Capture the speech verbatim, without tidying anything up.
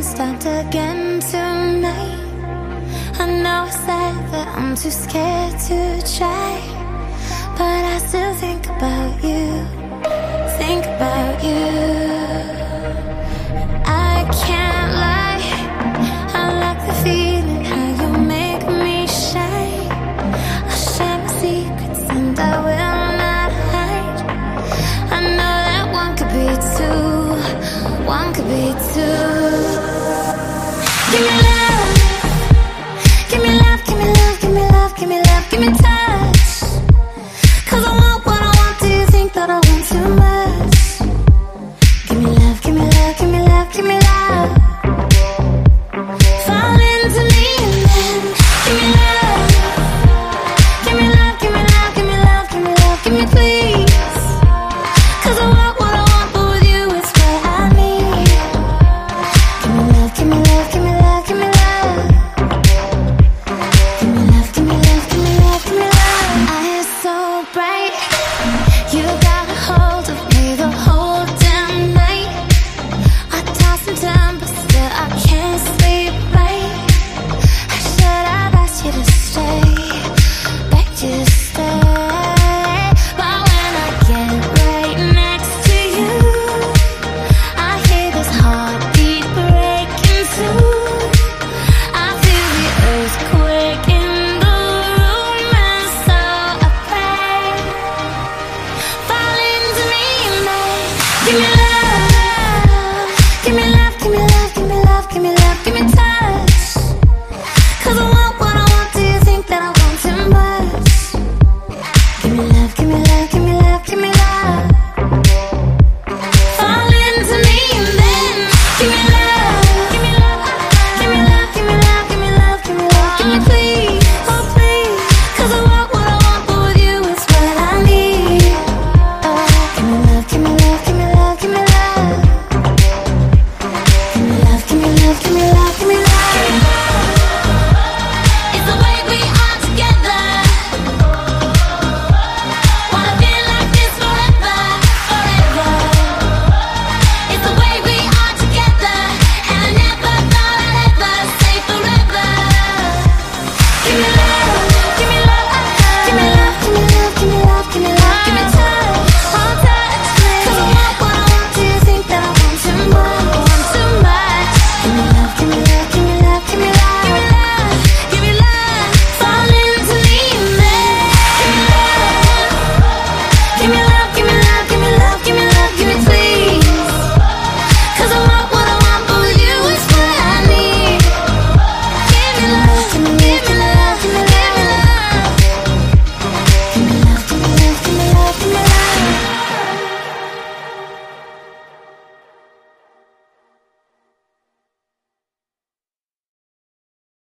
start again tonight. I know I said that I'm too scared to try, but I still think about you, think about you. I can't lie, I like the feeling how you make me shine. I'll share my secrets and I will not hide. I know that one could be two, one could be two. Give me love, give me love, give me love, give me love, give me love, give me touch. Cause I want what I want, do you think that I want too much? Give me love, give me love, give me love, give me love. Fall into me and then give me love. Give me love, give me love, give me love, give me love, give me please. Cause I want what I want, but with you it's what I need. Give me love, give me love, give me love, give me love. Give me love, give me love, give me love, give me love. Eyes so bright, you got a hold of me the whole damn night. I toss and turn, but still I can't sleep right. I should have asked you to stay, begged you to stay. But when I get right next to you, I hear this heartbeat breaking too. I feel the earthquake in the room and so afraid. Fall into me, man. Give me love.